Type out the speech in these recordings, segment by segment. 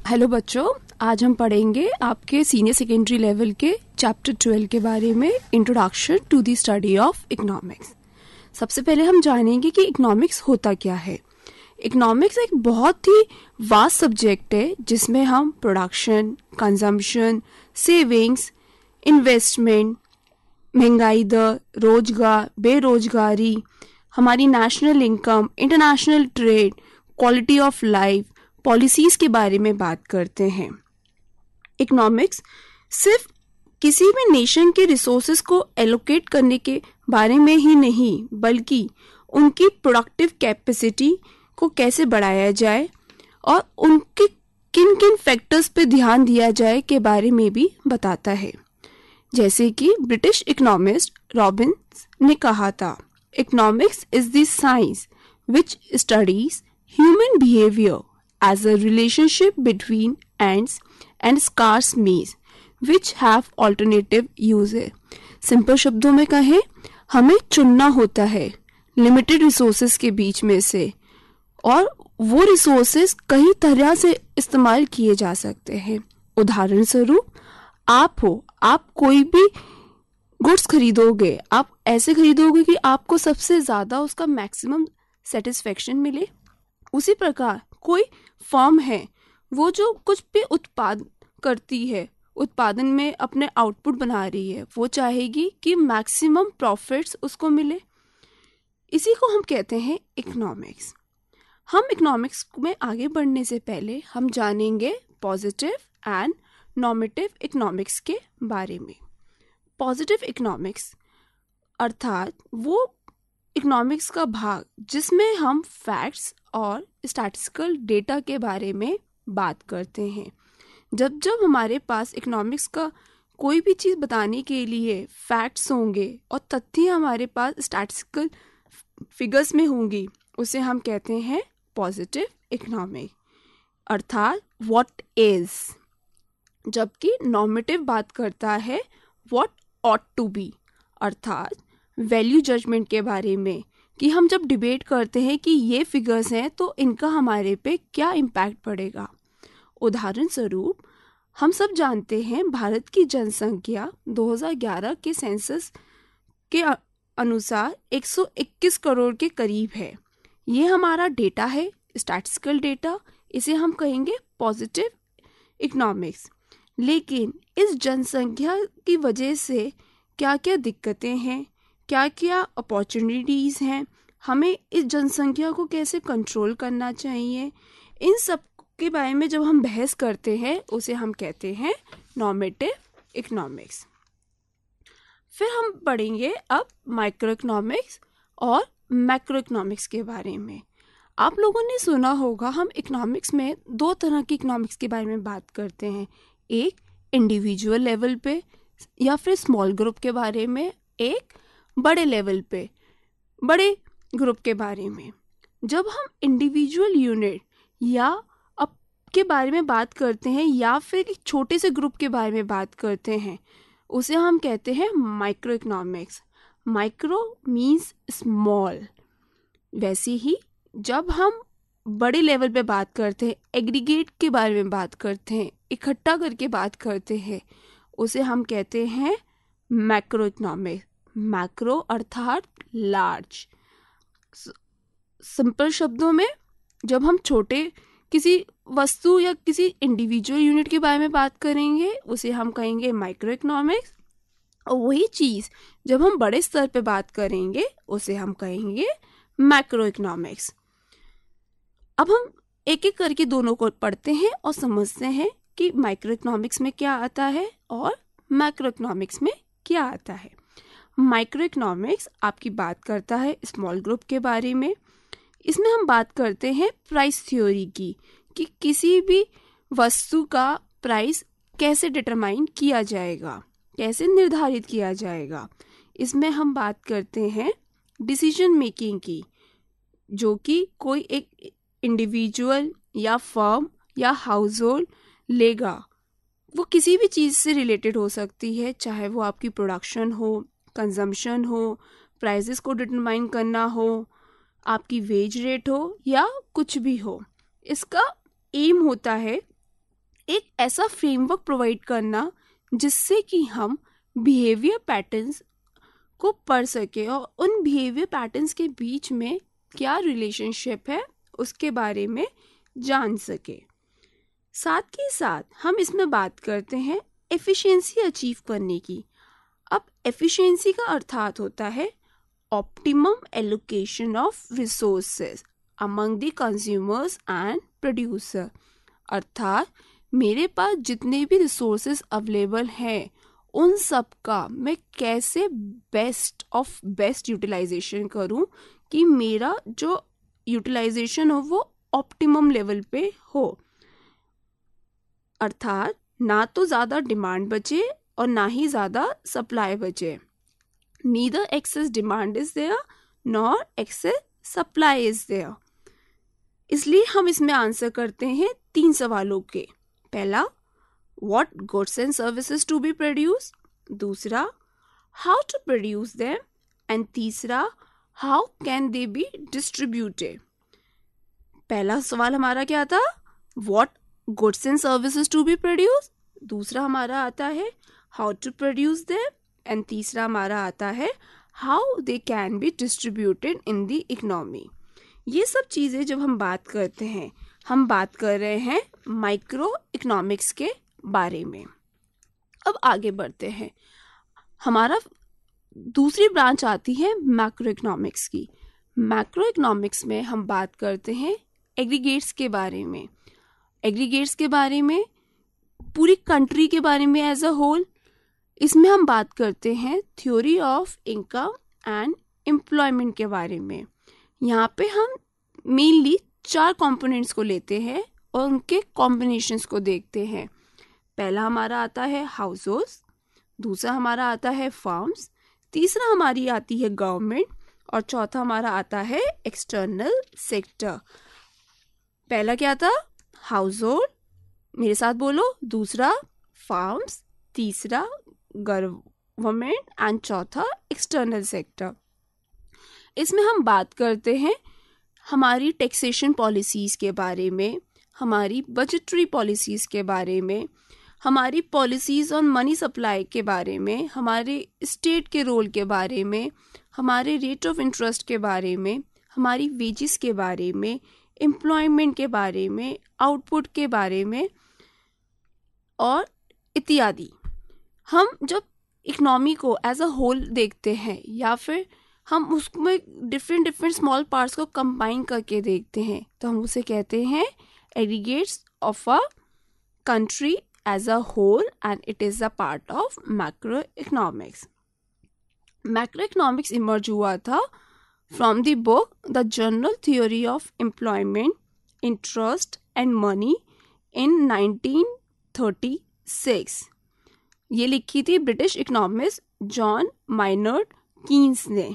Hello बच्चों, आज हम पढ़ेंगे आपके सीनियर सेकेंडरी लेवल के चैप्टर 12 के बारे में, introduction to the study of economics. सबसे पहले हम जानेंगे कि इकोनॉमिक्स होता क्या है। इकोनॉमिक्स एक बहुत ही वास्ट सब्जेक्ट है जिसमें हम प्रोडक्शन, कंजम्पशन, सेविंग्स, इन्वेस्टमेंट, महंगाई दर, रोजगार, बेरोजगारी, हमारी national income, international trade, quality of life, policies के बारे में बात करते हैं। इकोनॉमिक्स सिर्फ किसी भी नेशन के रिसोर्सेज को एलोकेट करने के बारे में ही नहीं, बल्कि उनकी प्रोडक्टिव कैपेसिटी को कैसे बढ़ाया जाए और उनके किन किन फैक्टर्स पे ध्यान दिया जाए के बारे में भी बताता है। जैसे कि ब्रिटिश इकोनॉमिस्ट रॉबिन्स ने कहा था, economics is the science which studies human behaviour as a relationship between ants and scarce meat which have alternative use। Simple शब्दों में कहें, हमें चुनना होता है लिमिटेड रिसोर्सेज के बीच में से, और वो रिसोर्सेज कई तरह से इस्तेमाल किए जा सकते हैं। उदाहरण स्वरूप, आप कोई भी गुड्स खरीदोगे, आप ऐसे खरीदोगे कि आपको सबसे ज़्यादा उसका मैक्सिमम सेटिस्फेक्शन मिले। उसी प्रकार कोई फर्म है, वो जो कुछ भी उत्पाद करती है, उत्पादन में अपने आउटपुट बना रही है, वो चाहेगी कि मैक्सिमम प्रॉफिट्स उसको मिले। इसी को हम कहते हैं इकोनॉमिक्स। हम इकोनॉमिक्स में आगे बढ़ने से पहले हम जानेंगे पॉजिटिव एंड नॉर्मेटिव इकोनॉमिक्स के बारे में। पॉजिटिव इकोनॉमिक्स अर्थात वो इकोनॉमिक्स का भाग जिसमें हम फैक्ट्स और स्टैटिस्टिकल डेटा के बारे में बात करते हैं। जब हमारे पास इकोनॉमिक्स का कोई भी चीज़ बताने के लिए फैक्ट्स होंगे और तथ्य हमारे पास स्टैटिस्टिकल फिगर्स में होंगी, उसे हम कहते हैं पॉजिटिव इकोनॉमिक, अर्थात व्हाट इज। जबकि नॉर्मेटिव बात करता है व्हाट ऑट टू बी, अर्थात वैल्यू जजमेंट के बारे में, कि हम जब डिबेट करते हैं कि ये फिगर्स हैं तो इनका हमारे पे क्या इम्पैक्ट पड़ेगा। उदाहरण स्वरूप, हम सब जानते हैं भारत की जनसंख्या 2011 के सेंसस के अनुसार 121 करोड़ के करीब है। ये हमारा डेटा है, स्टैटिस्टिकल डेटा, इसे हम कहेंगे पॉजिटिव इकोनॉमिक्स। लेकिन इस जनसंख्या की वजह से क्या क्या दिक्कतें हैं, क्या क्या अपॉर्चुनिटीज़ हैं, हमें इस जनसंख्या को कैसे कंट्रोल करना चाहिए, इन सब के बारे में जब हम बहस करते हैं उसे हम कहते हैं नॉर्मेटिव इकोनॉमिक्स। फिर हम पढ़ेंगे अब माइक्रो इकोनॉमिक्स और मैक्रो इकोनॉमिक्स के बारे में। आप लोगों ने सुना होगा, हम इकोनॉमिक्स में दो तरह की इकोनॉमिक्स के बारे में बात करते हैं, एक इंडिविजुअल लेवल पे या फिर स्मॉल ग्रुप के बारे में, एक बड़े लेवल पे बड़े ग्रुप के बारे में। जब हम इंडिविजुअल यूनिट या अप के बारे में बात करते हैं या फिर एक छोटे से ग्रुप के बारे में बात करते हैं, उसे हम कहते हैं micro economics. Micro means small. वैसे ही जब हम बड़े लेवल पे बात करते हैं, एग्रीगेट के बारे में बात करते हैं, इकट्ठा करके बात करते हैं, उसे हम कहते हैं मैक्रो इकोनॉमिक्स। मैक्रो अर्थात लार्ज। सिंपल शब्दों में, जब हम छोटे किसी वस्तु या किसी इंडिविजुअल यूनिट के बारे में बात करेंगे उसे हम कहेंगे माइक्रो इकोनॉमिक्स, और वही चीज़ जब हम बड़े स्तर पे बात करेंगे उसे हम कहेंगे मैक्रो इकोनॉमिक्स। अब हम एक एक करके दोनों को पढ़ते हैं और समझते हैं कि माइक्रो इकोनॉमिक्स में क्या आता है और मैक्रो इकोनॉमिक्स में क्या आता है। माइक्रो इकोनॉमिक्स आपकी बात करता है स्मॉल ग्रुप के बारे में। इसमें हम बात करते हैं प्राइस थ्योरी की, कि किसी भी वस्तु का प्राइस कैसे डिटरमाइन किया जाएगा, कैसे निर्धारित किया जाएगा। इसमें हम बात करते हैं डिसीजन मेकिंग की, जो कि कोई एक इंडिविजुअल या फर्म या हाउस होल्ड लेगा। वो किसी भी चीज़ से रिलेटेड हो सकती है, चाहे वो आपकी प्रोडक्शन हो, कंजम्पशन हो, प्राइसेस को डिटरमाइन करना हो, आपकी वेज रेट हो या कुछ भी हो। इसका एम होता है एक ऐसा फ्रेमवर्क प्रोवाइड करना जिससे कि हम बिहेवियर पैटर्न्स को पढ़ सके और उन बिहेवियर पैटर्न्स के बीच में क्या रिलेशनशिप है उसके बारे में जान सके। साथ ही साथ हम इसमें बात करते हैं एफिशिएंसी अचीव करने की। अब एफिशिएंसी का अर्थात होता है optimum allocation of resources among the consumers and producer, अर्थात मेरे पास जितने भी रिसोर्सेज अवेलेबल हैं उन सब का मैं कैसे बेस्ट ऑफ बेस्ट यूटिलाइजेशन करूं कि मेरा जो यूटिलाइजेशन हो वो ऑप्टिमम लेवल पे हो, अर्थात ना तो ज़्यादा डिमांड बचे और ना ही ज़्यादा सप्लाई बचे। Neither excess demand is there nor excess supply is there. इसलिए हम इसमें आंसर करते हैं 3 सवालों के। पहला, what goods and services to be produced, दूसरा how to produce them, and तीसरा how can they be distributed। पहला सवाल हमारा क्या था, what goods and services to be produced, दूसरा हमारा आता है how to produce them, and तीसरा हमारा आता है how they can be distributed in the economy। ये सब चीज़ें जब हम बात करते हैं हम बात कर रहे हैं माइक्रो इकोनॉमिक्स के बारे में। अब आगे बढ़ते हैं, हमारा दूसरी ब्रांच आती है मैक्रो इकोनॉमिक्स की। मैक्रो इकोनॉमिक्स में हम बात करते हैं एग्रीगेट्स के बारे में। एग्रीगेट्स के बारे में, पूरी कंट्री के बारे में एज अ होल। इसमें हम बात करते हैं theory of income and employment के बारे में। यहाँ पे हम मेनली 4 कंपोनेंट्स को लेते हैं और उनके कॉम्बिनेशंस को देखते हैं। पहला हमारा आता है हाउस होल्ड्स, दूसरा हमारा आता है फार्म्स, तीसरा हमारी आती है गवर्नमेंट और चौथा हमारा आता है एक्सटर्नल सेक्टर। पहला क्या था, हाउस होल्ड, मेरे साथ बोलो, दूसरा फार्म्स, तीसरा गवर्नमेंट एंड चौथा एक्सटर्नल सेक्टर। इसमें हम बात करते हैं हमारी टैक्सेशन पॉलिसीज़ के बारे में, हमारी बजटरी पॉलिसीज़ के बारे में, हमारी पॉलिसीज़ ऑन मनी सप्लाई के बारे में, हमारे स्टेट के रोल के बारे में, हमारे रेट ऑफ इंटरेस्ट के बारे में, हमारी वेजेस के बारे में, एम्प्लॉयमेंट के बारे में, आउटपुट के बारे में और इत्यादि। हम जब इकोनॉमी को एज अ होल देखते हैं या फिर हम उसमें डिफरेंट स्मॉल पार्ट्स को कंबाइन करके देखते हैं तो हम उसे कहते हैं aggregates of a country as a whole and it is a part of macroeconomics. Macroeconomics emerge हुआ था from the book the general theory of employment, interest and money in 1936। ये लिखी थी British economist John Maynard Keynes ने।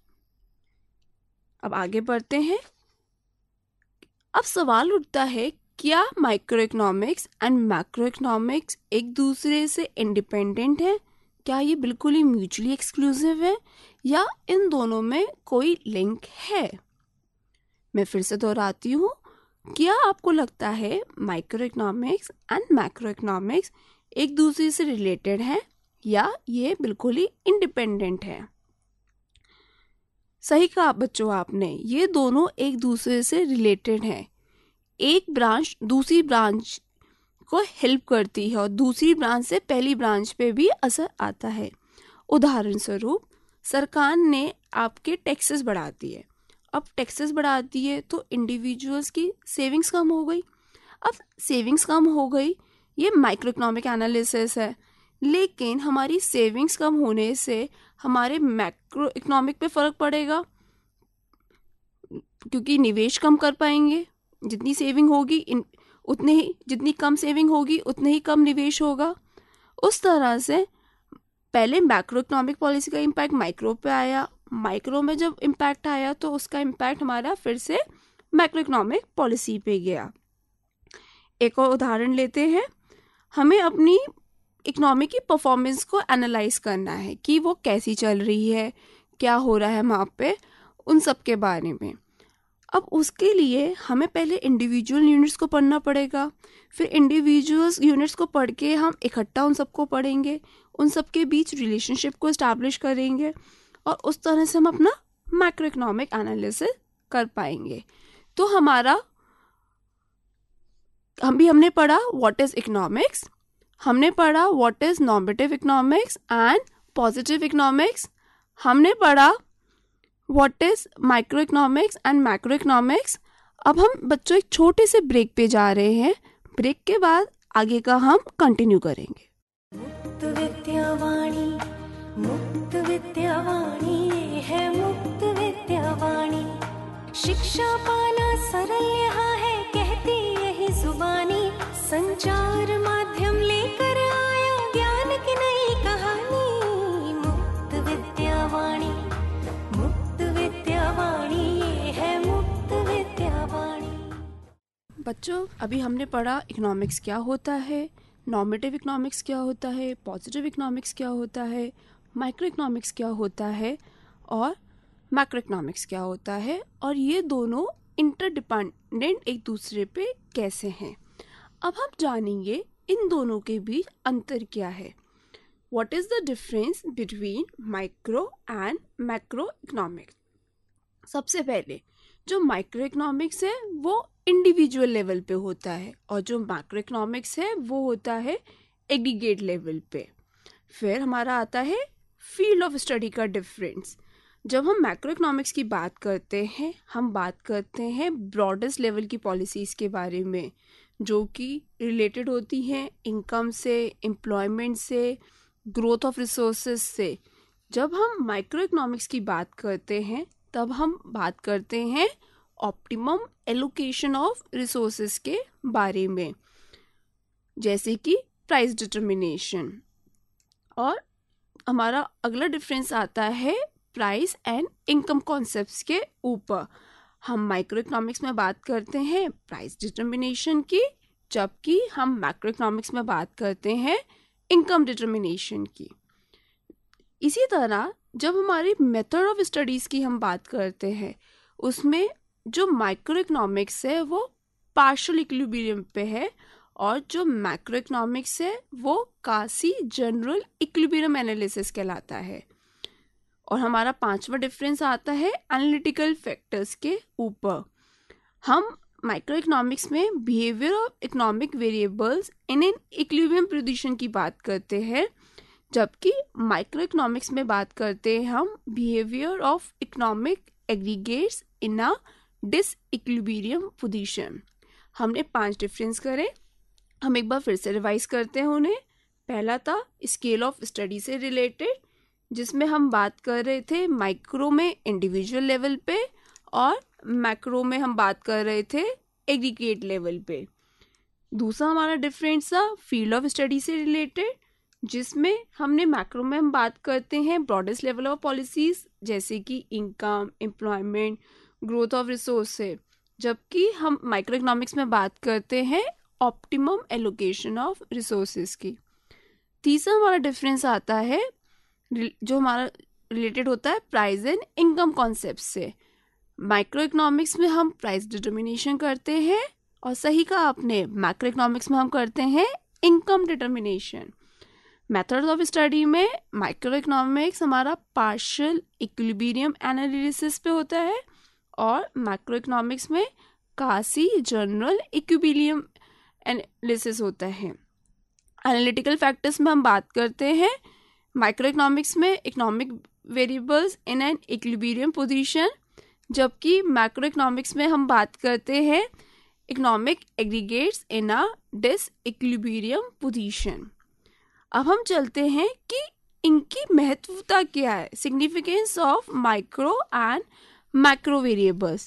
अब आगे बढ़ते हैं। अब सवाल उठता है, क्या micro economics and macro economics एक दूसरे से इंडिपेंडेंट है? क्या ये बिल्कुल ही म्यूचुअली एक्सक्लूसिव है या इन दोनों में कोई लिंक है? मैं फिर से दोहराती हूँ, क्या आपको लगता है micro economics and macro economics एक दूसरे से रिलेटेड है या ये बिल्कुल ही इंडिपेंडेंट है? सही कहा बच्चों आपने, ये दोनों एक दूसरे से रिलेटेड हैं। एक ब्रांच दूसरी ब्रांच को हेल्प करती है और दूसरी ब्रांच से पहली ब्रांच पे भी असर आता है। उदाहरण स्वरूप, सरकार ने आपके टैक्सेस बढ़ा दिए। अब टैक्सेस बढ़ाती है तो इंडिविजुअल्स की सेविंग्स कम हो गई। अब सेविंग्स कम हो गई, ये माइक्रो इकोनॉमिक एनालिसिस है, लेकिन हमारी सेविंग्स कम होने से हमारे मैक्रो इकोनॉमिक पे फर्क पड़ेगा क्योंकि निवेश कम कर पाएंगे। जितनी सेविंग होगी उतने ही, जितनी कम सेविंग होगी उतने ही कम निवेश होगा। उस तरह से पहले मैक्रो इकोनॉमिक पॉलिसी का इम्पैक्ट माइक्रो पे आया, माइक्रो में जब इम्पैक्ट आया तो उसका इम्पैक्ट हमारा फिर से मैक्रो इकोनॉमिक पॉलिसी पे गया। एक और उदाहरण लेते हैं। हमें अपनी इकोनॉमी की परफॉर्मेंस को एनालाइज करना है कि वो कैसी चल रही है, क्या हो रहा है वहाँ पे, उन सब के बारे में। अब उसके लिए हमें पहले इंडिविजुअल यूनिट्स को पढ़ना पड़ेगा, फिर इंडिविजुअल यूनिट्स को पढ़ के हम इकट्ठा उन सबको पढ़ेंगे, उन सबके बीच रिलेशनशिप को इस्टेब्लिश करेंगे और उस तरह से हम अपना मैक्रो इकोनॉमिक एनालिसिस कर पाएंगे। तो हमने पढ़ा व्हाट इज इकोनॉमिक्स, हमने पढ़ा what is normative economics and positive economics, हमने पढ़ा what is micro economics and macro economics. अब हम बच्चों एक छोटे से ब्रेक पे जा रहे हैं, ब्रेक के बाद आगे का हम कंटिन्यू करेंगे। मुक्त विद्यावाणी, मुक्त विद्यावाणी, ये है मुक्त विद्यावाणी। शिक्षा पाना सरल यहाँ है, कहती यही जुबानी। संचार माध्यम लेकर आया ज्ञान की नई कहानी। मुक्त विद्यावाणी, मुक्त विद्यावाणी, ये है मुक्त विद्यावाणी। बच्चों, अभी हमने पढ़ा इकोनॉमिक्स क्या होता है, नॉर्मेटिव इकोनॉमिक्स क्या होता है, पॉजिटिव इकोनॉमिक्स क्या होता है, माइक्रो इकोनॉमिक्स क्या होता है और मैक्रो इकोनॉमिक्स क्या होता है, और ये दोनों इंटरडिपेंडेंट एक दूसरे पे कैसे हैं। अब हम जानेंगे इन दोनों के बीच अंतर क्या है। What is the difference between micro and macro economics. सबसे पहले जो माइक्रो इकोनॉमिक्स है वो इंडिविजुअल लेवल पे होता है और जो मैक्रो इकोनॉमिक्स है वो होता है एग्रीगेट लेवल पे। फिर हमारा आता है फील्ड ऑफ स्टडी का डिफरेंस। जब हम मैक्रो इकोनॉमिक्स की बात करते हैं, हम बात करते हैं ब्रॉडेस्ट लेवल की पॉलिसीज़ के बारे में, जो कि रिलेटेड होती हैं इनकम से, एम्प्लॉयमेंट से, ग्रोथ ऑफ रिसोर्सेज से। जब हम माइक्रो इकोनॉमिक्स की बात करते हैं तब हम बात करते हैं ऑप्टिमम एलोकेशन ऑफ रिसोर्सेज के बारे में, जैसे कि प्राइस डिटर्मिनेशन। और हमारा अगला डिफरेंस आता है प्राइस एंड इनकम कॉन्सेप्ट्स के ऊपर। हम माइक्रो इकोनॉमिक्स में बात करते हैं प्राइस डिटर्मिनेशन की, जबकि हम मैक्रो इकोनॉमिक्स में बात करते हैं इनकम डिटर्मिनेशन की। इसी तरह जब हमारी मेथड ऑफ स्टडीज़ की हम बात करते हैं, उसमें जो माइक्रो इकोनॉमिक्स है वो पार्शियल इक्विलिब्रियम पे है और जो मैक्रो इकोनॉमिक्स है वो कासी जनरल इक्विलिब्रियम एनालिसिस कहलाता है। और हमारा पांचवा डिफरेंस आता है एनालिटिकल फैक्टर्स के ऊपर। हम माइक्रो इकोनॉमिक्स में behaviour of economic variables in an equilibrium position की बात करते हैं, जबकि माइक्रो इकोनॉमिक्स में बात करते हैं हम behaviour of economic aggregates in a disequilibrium position. हमने 5 डिफरेंस करे, हम एक बार फिर से रिवाइज करते हैं उन्हें। पहला था स्केल ऑफ स्टडी से रिलेटेड, जिसमें हम बात कर रहे थे माइक्रो में इंडिविजुअल लेवल पे और मैक्रो में हम बात कर रहे थे एग्रीगेट लेवल पे। दूसरा हमारा डिफरेंस था फील्ड ऑफ स्टडी से रिलेटेड, जिसमें हमने मैक्रो में हम बात करते हैं ब्रॉडेस्ट लेवल ऑफ पॉलिसीज, जैसे कि income, employment, growth of resource से, जबकि हम माइक्रो इकोनॉमिक्स में बात करते हैं ऑप्टिमम एलोकेशन ऑफ रिसोर्सेज की। तीसरा हमारा डिफरेंस आता है जो हमारा रिलेटेड होता है प्राइस एंड इनकम कॉन्सेप्ट से। माइक्रो इकोनॉमिक्स में हम प्राइस डिटर्मिनेशन करते हैं और सही कहा आपने, मैक्रो इकोनॉमिक्स में हम करते हैं income determination. Method of study में माइक्रो इकोनॉमिक्स हमारा पार्शियल इक्विलिब्रियम एनालिसिस पे होता है और मैक्रो इकोनॉमिक्स में कासी जनरल इक्विलिब्रियम एनालिसिस होता है। एनालिटिकल फैक्टर्स में हम बात करते हैं माइक्रो इकोनॉमिक्स में economic variables in an equilibrium position, जबकि मैक्रो इकोनॉमिक्स में हम बात करते हैं economic aggregates in a disequilibrium position. अब हम चलते हैं कि इनकी महत्वता क्या है, significance of micro and macro variables.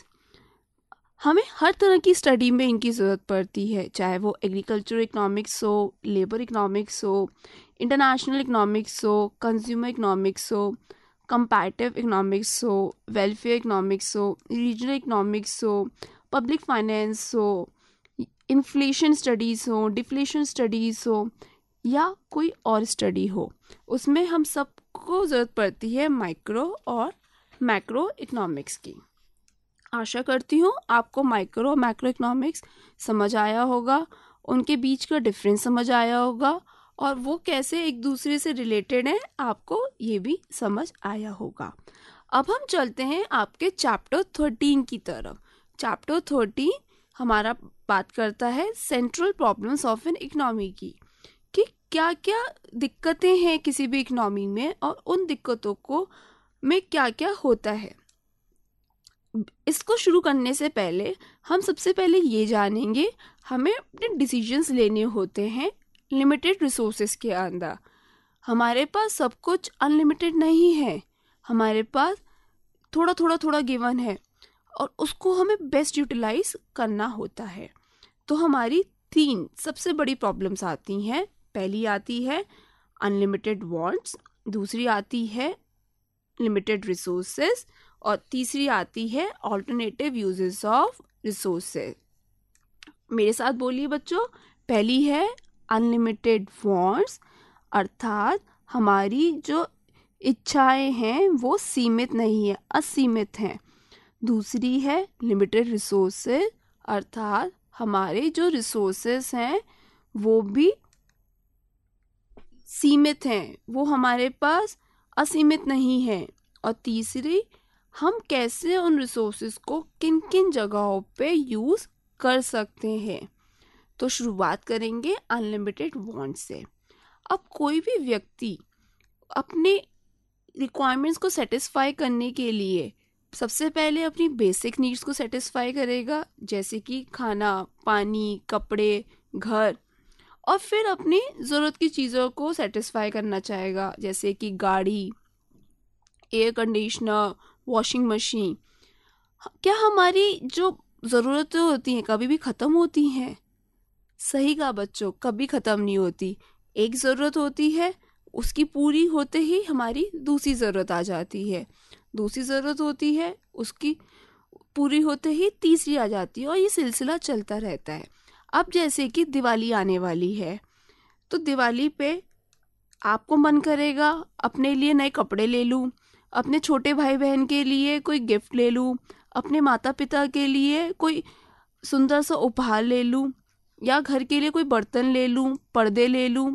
हमें हर तरह की स्टडी में इनकी ज़रूरत पड़ती है, चाहे वो एग्रीकल्चर इकोनॉमिक्स हो, लेबर इकोनॉमिक्स हो, इंटरनेशनल इकोनॉमिक्स हो, कंज्यूमर इकोनॉमिक्स हो, कंपैरेटिव इकोनॉमिक्स हो, वेलफेयर इकोनॉमिक्स हो, रीजनल इकोनॉमिक्स हो, पब्लिक फाइनेंस हो, इन्फ्लेशन स्टडीज़ हो, डिफ्लेशन स्टडीज़ हो या कोई और स्टडी हो, उसमें हम सबको ज़रूरत पड़ती है माइक्रो और मैक्रो इकोनॉमिक्स की। आशा करती हूँ आपको माइक्रो और मैक्रो इकोनॉमिक्स समझ आया होगा, उनके बीच का डिफरेंस समझ आया होगा और वो कैसे एक दूसरे से रिलेटेड है आपको ये भी समझ आया होगा। अब हम चलते हैं आपके चैप्टर 13 की तरफ। चैप्टर 13 हमारा बात करता है central problems of an economy की, कि क्या क्या दिक्कतें हैं किसी भी इकोनॉमी में और उन दिक्कतों को में क्या क्या होता है। इसको शुरू करने से पहले हम सबसे पहले ये जानेंगे हमें अपने डिसीजंस लेने होते हैं लिमिटेड रिसोर्सेज के अंदर। हमारे पास सब कुछ अनलिमिटेड नहीं है, हमारे पास थोड़ा थोड़ा थोड़ा गिवन है और उसको हमें बेस्ट यूटिलाइज करना होता है। तो हमारी 3 सबसे बड़ी प्रॉब्लम्स आती हैं। पहली आती है अनलिमिटेड वांट्स, दूसरी आती है लिमिटेड रिसोर्सेज और तीसरी आती है ऑल्टरनेटिव यूजेस ऑफ रिसोर्सेज। मेरे साथ बोलिए बच्चों। पहली है अनलिमिटेड वांट्स, अर्थात हमारी जो इच्छाएं हैं वो सीमित नहीं है, असीमित हैं। दूसरी है लिमिटेड रिसोर्सेज, अर्थात हमारे जो रिसोर्सेज हैं वो भी सीमित हैं, वो हमारे पास असीमित नहीं है। और तीसरी, हम कैसे उन रिसोर्सेज को किन किन जगहों पे यूज कर सकते हैं। तो शुरुआत करेंगे अनलिमिटेड वांट से। अब कोई भी व्यक्ति अपने रिक्वायरमेंट्स को सेटिस्फाई करने के लिए सबसे पहले अपनी बेसिक नीड्स को सेटिस्फाई करेगा, जैसे कि खाना, पानी, कपड़े, घर, और फिर अपनी ज़रूरत की चीज़ों को सेटिस्फाई करना चाहेगा, जैसे कि गाड़ी, एयर कंडीशनर, वॉशिंग मशीन। क्या हमारी जो ज़रूरतें होती हैं कभी भी ख़त्म होती हैं? सही कहा बच्चों, कभी ख़त्म नहीं होती। एक ज़रूरत होती है, उसकी पूरी होते ही हमारी दूसरी ज़रूरत आ जाती है, दूसरी ज़रूरत होती है, उसकी पूरी होते ही तीसरी आ जाती है और ये सिलसिला चलता रहता है। अब जैसे कि दिवाली आने वाली है, तो दिवाली पे आपको मन करेगा अपने लिए नए कपड़े ले लूँ, अपने छोटे भाई बहन के लिए कोई गिफ्ट ले लूँ, अपने माता पिता के लिए कोई सुंदर सा उपहार ले लूँ, या घर के लिए कोई बर्तन ले लूँ, पर्दे ले लूँ।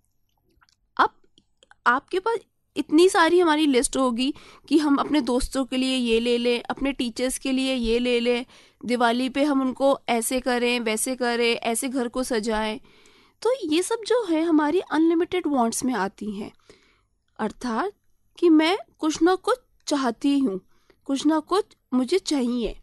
अब आपके पास इतनी सारी हमारी लिस्ट होगी कि हम अपने दोस्तों के लिए ये ले लें, अपने टीचर्स के लिए ये ले लें, दिवाली पे हम उनको ऐसे करें, वैसे करें, ऐसे घर को सजाएं। तो ये सब जो है हमारी अनलिमिटेड वांट्स में आती हैं, अर्थात कि मैं कुछ ना कुछ चाहती हूँ, कुछ ना कुछ मुझे चाहिए।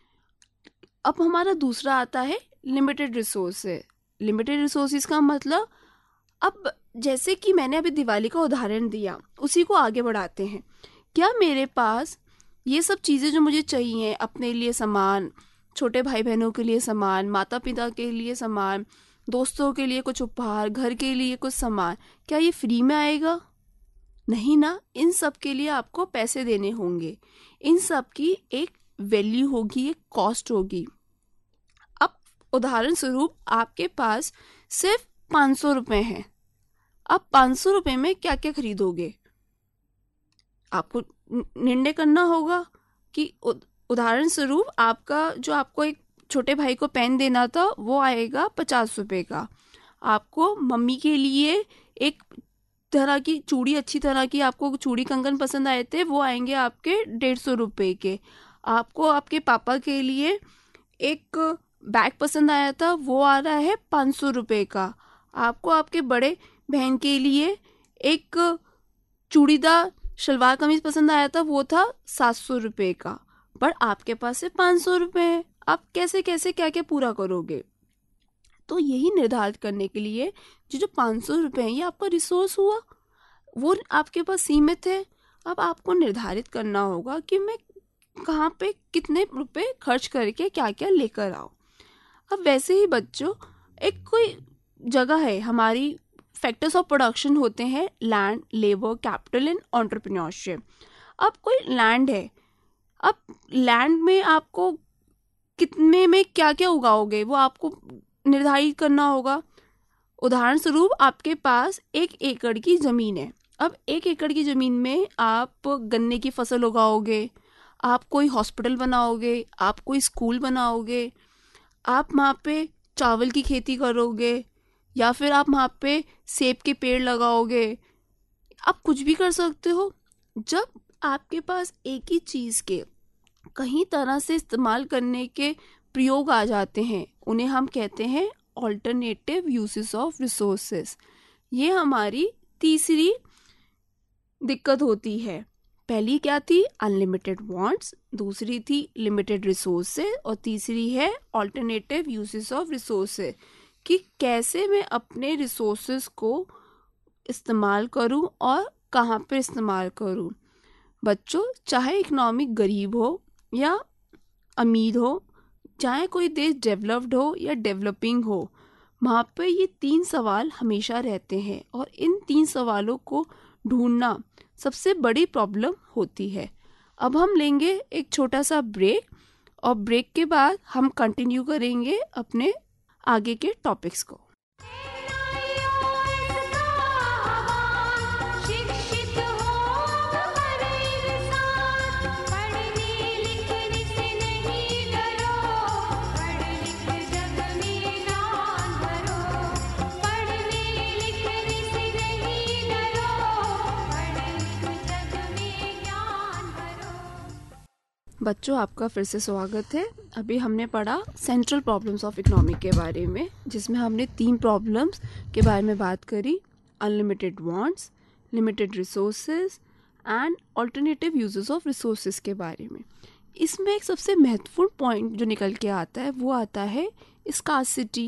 अब हमारा दूसरा आता है लिमिटेड रिसोर्सेज। लिमिटेड रिसोर्सेज का मतलब, अब जैसे कि मैंने अभी दिवाली का उदाहरण दिया, उसी को आगे बढ़ाते हैं। क्या मेरे पास ये सब चीज़ें जो मुझे चाहिए, अपने लिए सामान, छोटे भाई बहनों के लिए सामान, माता पिता के लिए सामान, दोस्तों के लिए कुछ उपहार, घर के लिए कुछ सामान, क्या ये फ्री में आएगा? नहीं ना, इन सब के लिए आपको पैसे देने होंगे, इन सब की एक वैल्यू होगी, एक कॉस्ट होगी। अब उदाहरण स्वरूप आपके पास सिर्फ 500 रुपये हैं। अब 500 रुपये में क्या क्या खरीदोगे? आपको निर्णय करना होगा कि उदाहरण स्वरूप आपका जो आपको एक छोटे भाई को पेन देना था वो आएगा 50 रुपये का, आपको मम्मी के लिए एक तरह की चूड़ी, अच्छी तरह की आपको चूड़ी कंगन पसंद आए थे, वो आएंगे आपके 150 रुपये के, आपको आपके पापा के लिए एक बैग पसंद आया था वो आ रहा है 500 रुपये का, आपको आपके बड़े बहन के लिए एक चूड़ीदार शलवार कमीज पसंद आया था वो था 700 रुपये का, पर आपके पास से 500 रुपये है। आप कैसे कैसे क्या क्या पूरा करोगे? तो यही निर्धारित करने के लिए जो 500 रुपये है ये आपका रिसोर्स हुआ, वो आपके पास सीमित है। अब आपको निर्धारित करना होगा कि मैं कहाँ पे कितने रुपए खर्च करके क्या क्या लेकर आऊँ। अब वैसे ही बच्चों, एक कोई जगह है, हमारी फैक्टर्स ऑफ प्रोडक्शन होते हैं land, labour, capital and entrepreneurship. अब कोई लैंड है, अब लैंड में आपको कितने में क्या क्या उगाओगे वो आपको निर्धारित करना होगा। उदाहरण स्वरूप आपके पास 1 एकड़ की ज़मीन है। अब 1 एकड़ की ज़मीन में आप गन्ने की फसल उगाओगे, आप कोई हॉस्पिटल बनाओगे, आप कोई स्कूल बनाओगे, आप वहाँ पे चावल की खेती करोगे, या फिर आप वहाँ पे सेब के पेड़ लगाओगे, आप कुछ भी कर सकते हो। जब आपके पास एक ही चीज़ के कहीं तरह से इस्तेमाल करने के प्रयोग आ जाते हैं, उन्हें हम कहते हैं ऑल्टरनेटिव यूसेस ऑफ रिसोर्सेस। ये हमारी तीसरी दिक्कत होती है। पहली क्या थी? अनलिमिटेड वांट्स, दूसरी थी लिमिटेड रिसोर्सेज, और तीसरी है ऑल्टरनेटिव यूसेस ऑफ रिसोर्सेज, कि कैसे मैं अपने रिसोर्सेज को इस्तेमाल करूं और कहाँ पर इस्तेमाल करूं। बच्चों, चाहे इकोनॉमिक गरीब हो या अमीर हो, चाहे कोई देश डेवलप्ड हो या डेवलपिंग हो, वहाँ पे ये 3 सवाल हमेशा रहते हैं, और इन 3 सवालों को ढूंढना सबसे बड़ी प्रॉब्लम होती है। अब हम लेंगे एक छोटा सा ब्रेक, और ब्रेक के बाद हम कंटिन्यू करेंगे अपने आगे के टॉपिक्स को। बच्चों, आपका फिर से स्वागत है। अभी हमने पढ़ा सेंट्रल प्रॉब्लम्स ऑफ इकोनॉमिक के बारे में, जिसमें हमने 3 प्रॉब्लम्स के बारे में बात करी: unlimited wants, limited resources and alternative uses of resources के बारे में। इसमें एक सबसे महत्वपूर्ण पॉइंट जो निकल के आता है वो आता है scarcity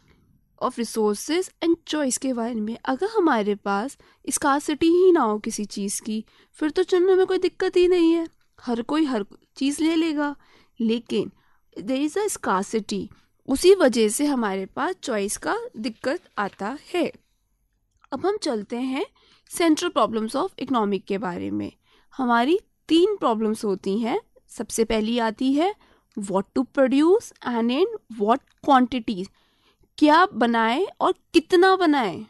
of resources and choice के बारे में। अगर हमारे पास स्कार्सिटी ही ना हो किसी चीज़ की, फिर तो चुनने में कोई दिक्कत ही नहीं है, हर कोई हर चीज़ ले लेगा। लेकिन देयर इज अ स्कार्सिटी, उसी वजह से हमारे पास चॉइस का दिक्कत आता है। अब हम चलते हैं सेंट्रल प्रॉब्लम्स ऑफ इकोनॉमिक के बारे में। हमारी 3 प्रॉब्लम्स होती हैं। सबसे पहली आती है what to produce and in what quantities, क्या बनाएं और कितना बनाएं।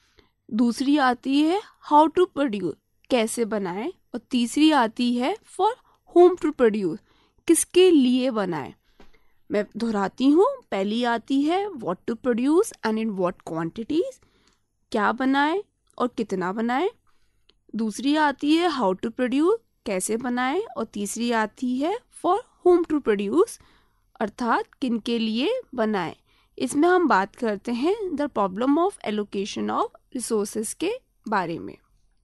दूसरी आती है हाउ टू प्रोड्यूस, कैसे बनाएं। और तीसरी आती है फॉर होम टू प्रोड्यूस, किसके लिए बनाएं। मैं दोहराती हूँ, पहली आती है what to produce and in what quantities, क्या बनाएं और कितना बनाएं। दूसरी आती है हाउ टू प्रोड्यूस, कैसे बनाएं। और तीसरी आती है फॉर होम टू प्रोड्यूस, अर्थात किन के लिए बनाएं। इसमें हम बात करते हैं the problem of allocation of resources के बारे में।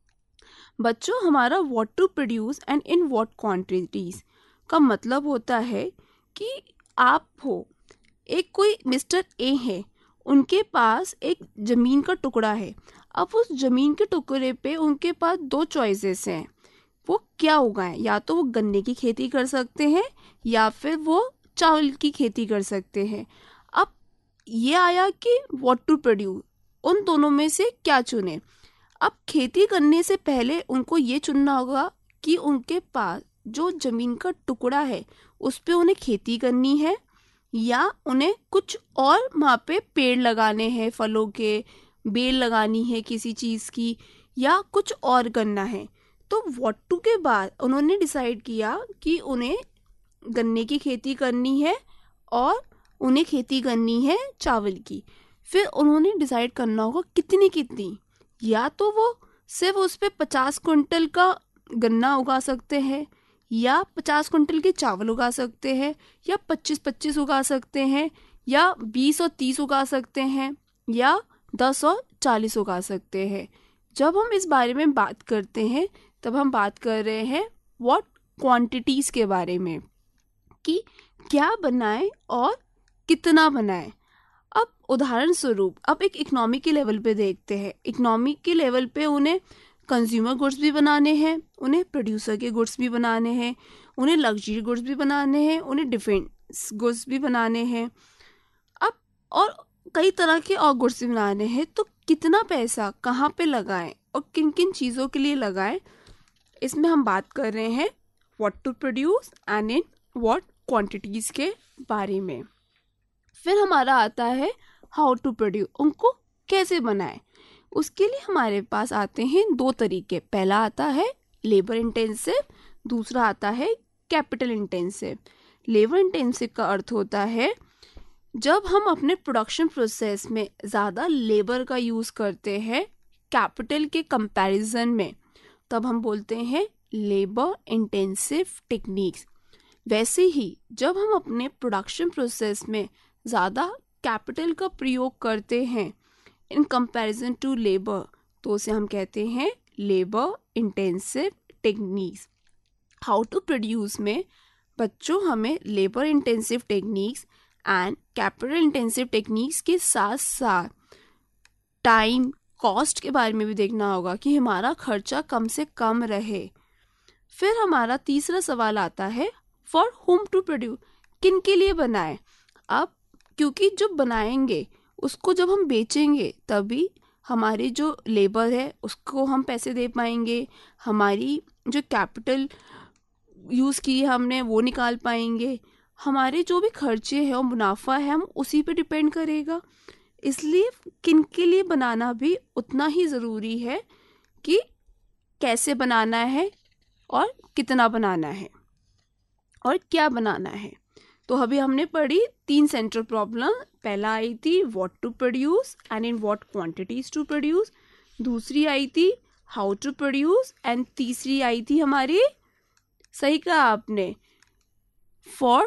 बच्चों, हमारा what to produce and in what quantities का मतलब होता है कि आप हो, एक कोई मिस्टर ए है, उनके पास एक ज़मीन का टुकड़ा है। अब उस ज़मीन के टुकड़े पे उनके पास 2 चॉइसेस हैं, वो क्या उगाएं। या तो वो गन्ने की खेती कर सकते हैं या फिर वो चावल की खेती कर सकते हैं। अब ये आया कि व्हाट टू प्रोड्यूस, उन दोनों में से क्या चुने। अब खेती करने से पहले उनको ये चुनना होगा कि उनके पास जो ज़मीन का टुकड़ा है उस पे उन्हें खेती करनी है, या उन्हें कुछ और वहाँ पे पेड़ लगाने हैं, फलों के बेल लगानी है किसी चीज़ की, या कुछ और करना है। तो व्हाट टू के बाद उन्होंने डिसाइड किया कि उन्हें गन्ने की खेती करनी है और उन्हें खेती करनी है चावल की। फिर उन्होंने डिसाइड करना होगा कितनी, या तो वो सिर्फ उस पे 50 क्विंटल का गन्ना उगा सकते हैं, या 50 क्विंटल के चावल उगा सकते हैं, या 25-25 उगा सकते हैं, या 20 और 30 उगा सकते हैं, या 10 और 40 उगा सकते हैं। जब हम इस बारे में बात करते हैं तब हम बात कर रहे हैं व्हाट क्वांटिटीज़ के बारे में, कि क्या बनाएं और कितना बनाएं। अब उदाहरण स्वरूप अब एक इकोनॉमी के लेवल पे देखते हैं। इकोनॉमी के लेवल पे उन्हें कंज्यूमर गुड्स भी बनाने हैं, उन्हें प्रोड्यूसर के गुड्स भी बनाने हैं, उन्हें लग्जरी गुड्स भी बनाने हैं, उन्हें डिफेंस गुड्स भी बनाने हैं, अब और कई तरह के और गुड्स भी बनाने हैं। तो कितना पैसा कहाँ पे लगाएं और किन किन चीज़ों के लिए लगाएं, इसमें हम बात कर रहे हैं what to produce and in what quantities के बारे में। फिर हमारा आता है हाउ टू प्रोड्यूस, उनको कैसे बनाएं। उसके लिए हमारे पास आते हैं 2 तरीके। पहला आता है लेबर इंटेंसिव, दूसरा आता है कैपिटल इंटेंसिव। लेबर इंटेंसिव का अर्थ होता है जब हम अपने प्रोडक्शन प्रोसेस में ज़्यादा लेबर का यूज़ करते हैं कैपिटल के कंपैरिजन में, तब हम बोलते हैं लेबर इंटेंसिव टेक्निक्स। वैसे ही जब हम अपने प्रोडक्शन प्रोसेस में ज़्यादा कैपिटल का प्रयोग करते हैं इन कंपैरिजन टू लेबर, तो उसे हम कहते हैं labour intensive techniques. How to produce में बच्चों हमें labour intensive techniques and capital intensive techniques के साथ साथ टाइम कॉस्ट के बारे में भी देखना होगा कि हमारा खर्चा कम से कम रहे। फिर हमारा तीसरा सवाल आता है फॉर होम टू प्रोड्यूस, किन के लिए बनाए। अब क्योंकि जो बनाएंगे उसको जब हम बेचेंगे तभी हमारी जो लेबर है उसको हम पैसे दे पाएंगे, हमारी जो कैपिटल यूज़ की हमने वो निकाल पाएंगे, हमारे जो भी खर्चे हैं और मुनाफा है हम उसी पे डिपेंड करेगा। इसलिए किन के लिए बनाना भी उतना ही ज़रूरी है कि कैसे बनाना है और कितना बनाना है और क्या बनाना है। तो अभी हमने पढ़ी 3 सेंट्रल प्रॉब्लम। पहला आई थी what to produce and in what quantities to produce, दूसरी आई थी हाउ टू प्रोड्यूस एंड तीसरी आई थी हमारी, सही कहा आपने, फॉर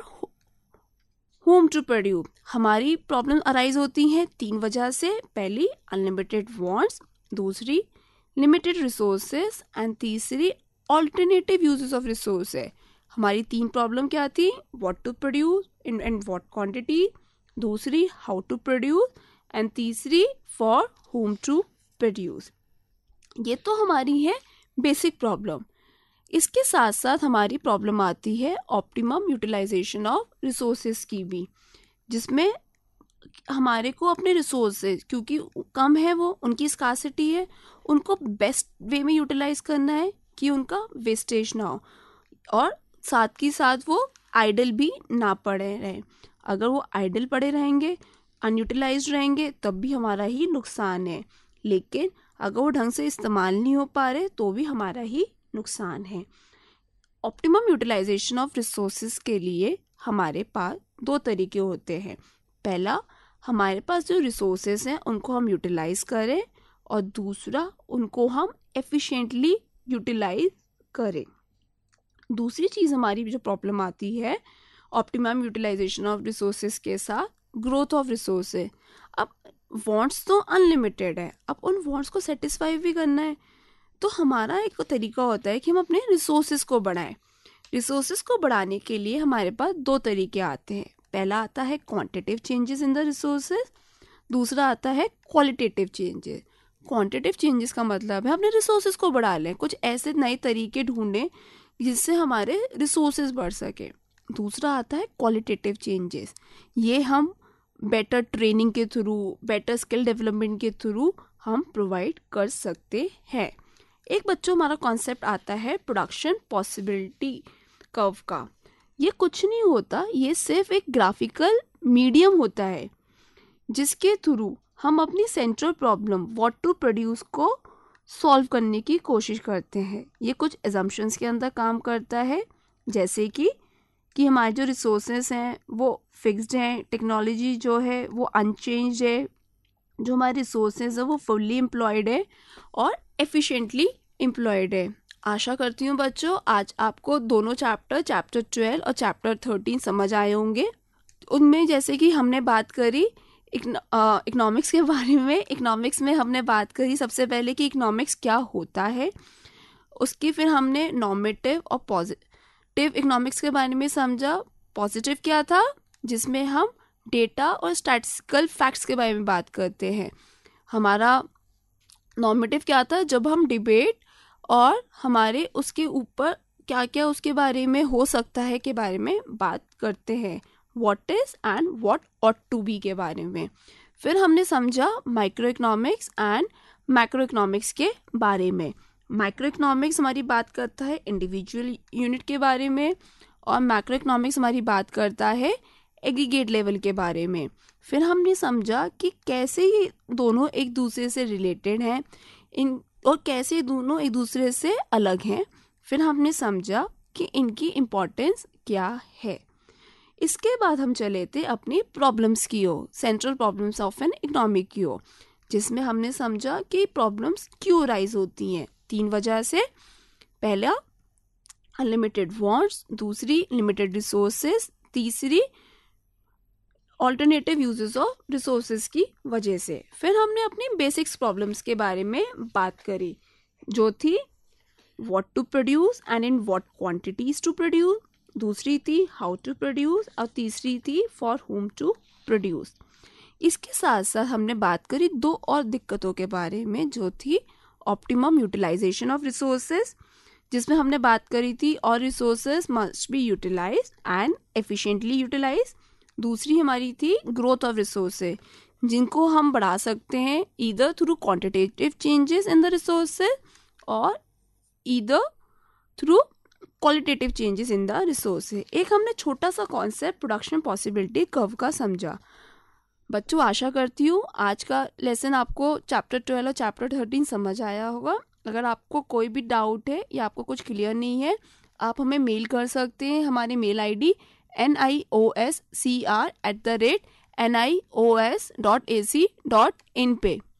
होम टू प्रोड्यूस। हमारी प्रॉब्लम अराइज होती हैं 3 वजह से। पहली अनलिमिटेड वांट्स, दूसरी लिमिटेड रिसोर्सेज एंड तीसरी ऑल्टरनेटिव यूजेस ऑफ रिसोर्स है। हमारी 3 प्रॉब्लम क्या थी, what to produce and what quantity, दूसरी हाउ टू प्रोड्यूस एंड तीसरी फॉर होम टू प्रोड्यूस। ये तो हमारी है बेसिक प्रॉब्लम। इसके साथ साथ हमारी प्रॉब्लम आती है ऑप्टिमम यूटिलाइजेशन ऑफ रिसोर्सेज की भी, जिसमें हमारे को अपने रिसोर्सेज क्योंकि कम है, वो उनकी स्कार्सिटी है, उनको बेस्ट वे में यूटिलाइज करना है कि उनका वेस्टेज ना हो और साथ ही साथ वो आइडल भी ना पड़े रहें। अगर वो आइडल पड़े रहेंगे, अनयूटिलाइज्ड रहेंगे, तब भी हमारा ही नुकसान है। लेकिन अगर वो ढंग से इस्तेमाल नहीं हो पा रहे तो भी हमारा ही नुकसान है। ऑप्टिमम यूटिलाइजेशन ऑफ रिसोर्सेज के लिए हमारे पास 2 तरीके होते हैं। पहला, हमारे पास जो रिसोर्सेज हैं उनको हम यूटिलाइज करें, और दूसरा, उनको हम एफिशिएंटली यूटिलाइज करें। दूसरी चीज़ हमारी जो प्रॉब्लम आती है ऑप्टिमम यूटिलाइजेशन ऑफ रिसोर्सेज के साथ ग्रोथ ऑफ रिसोर्सेज। अब वांट्स तो अनलिमिटेड है, अब उन वांट्स को सेटिस्फाई भी करना है, तो हमारा एक तरीका होता है कि हम अपने रिसोर्सेज को बढ़ाएं। रिसोर्सेज को बढ़ाने के लिए हमारे पास 2 तरीके आते हैं। पहला आता है quantitative changes in the resources, दूसरा आता है क्वालिटेटिव चेंजेस। क्वांटिटेटिव चेंजेस का मतलब है अपने रिसोर्सेज को बढ़ा लें, कुछ ऐसे नए तरीके ढूंढें जिससे हमारे रिसोर्सेज बढ़ सके। दूसरा आता है क्वालिटेटिव चेंजेस, ये हम बेटर ट्रेनिंग के थ्रू, बेटर स्किल डेवलपमेंट के थ्रू हम प्रोवाइड कर सकते हैं। एक बच्चों हमारा कॉन्सेप्ट आता है प्रोडक्शन पॉसिबिलिटी कर्व का। ये कुछ नहीं होता, ये सिर्फ एक ग्राफिकल मीडियम होता है जिसके थ्रू हम अपनी central problem what to produce को सॉल्व करने की कोशिश करते हैं। ये कुछ एजम्पशंस के अंदर काम करता है, जैसे कि हमारे जो रिसोर्सेज हैं वो फिक्स्ड हैं, टेक्नोलॉजी जो है वो अनचेंज है, जो हमारे रिसोर्सेज है वो फुल्ली एम्प्लॉयड है और एफिशिएंटली एम्प्लॉयड है। आशा करती हूँ बच्चों आज आपको दोनों चैप्टर 12 और चैप्टर 13 समझ आए होंगे। उनमें जैसे कि हमने बात करी इकोनॉमिक्स के बारे में, इकोनॉमिक्स में हमने बात करी सबसे पहले कि इकोनॉमिक्स क्या होता है, उसकी फिर हमने नॉर्मेटिव और पॉजिटिव इकोनॉमिक्स के बारे में समझा। पॉजिटिव क्या था, जिसमें हम डेटा और स्टैटिस्टिकल फैक्ट्स के बारे में बात करते हैं। हमारा नॉर्मेटिव क्या था, जब हम डिबेट और हमारे उसके ऊपर क्या क्या उसके बारे में हो सकता है के बारे में बात करते हैं, what is and what ought to be के बारे में। फिर हमने समझा micro economics and macro economics के बारे में। माइक्रो इकोनॉमिक्स हमारी बात करता है इंडिविजुअल यूनिट के बारे में, और मैक्रो इकोनॉमिक्स हमारी बात करता है एग्रीगेट लेवल के बारे में। फिर हमने समझा कि कैसे ये दोनों एक दूसरे से रिलेटेड हैं और कैसे दोनों एक दूसरे से अलग हैं। फिर हमने समझा कि इनकी इम्पोर्टेंस क्या है। इसके बाद हम चले थे अपनी प्रॉब्लम्स की ओर, central problems of an economy की ओर, जिसमें हमने समझा कि प्रॉब्लम्स क्यों राइज होती हैं। 3 वजह से, पहला अनलिमिटेड वांट्स, दूसरी लिमिटेड रिसोर्सेज, तीसरी ऑल्टरनेटिव यूजेस ऑफ रिसोर्सेज की वजह से। फिर हमने अपनी बेसिक्स प्रॉब्लम्स के बारे में बात करी, जो थी what to produce and in what quantities to produce, दूसरी थी हाउ टू प्रोड्यूस और तीसरी थी फॉर हुम टू प्रोड्यूस। इसके साथ साथ हमने बात करी 2 और दिक्कतों के बारे में, जो थी ऑप्टिमम यूटिलाइजेशन ऑफ रिसोर्सेज, जिसमें हमने बात करी थी और resources must be utilise and efficiently utilise. दूसरी हमारी थी ग्रोथ ऑफ रिसोर्सेज, जिनको हम बढ़ा सकते हैं either through quantitative changes in the resources और either through qualitative changes in the resources. एक हमने छोटा सा कॉन्सेप्ट प्रोडक्शन पॉसिबिलिटी कर्व का समझा। बच्चों, आशा करती हूँ आज का लेसन आपको चैप्टर 12 और चैप्टर 13 समझ आया होगा। अगर आपको कोई भी डाउट है या आपको कुछ क्लियर नहीं है, आप हमें मेल कर सकते हैं। हमारी मेल ID nioscr@nios.ac.in पे।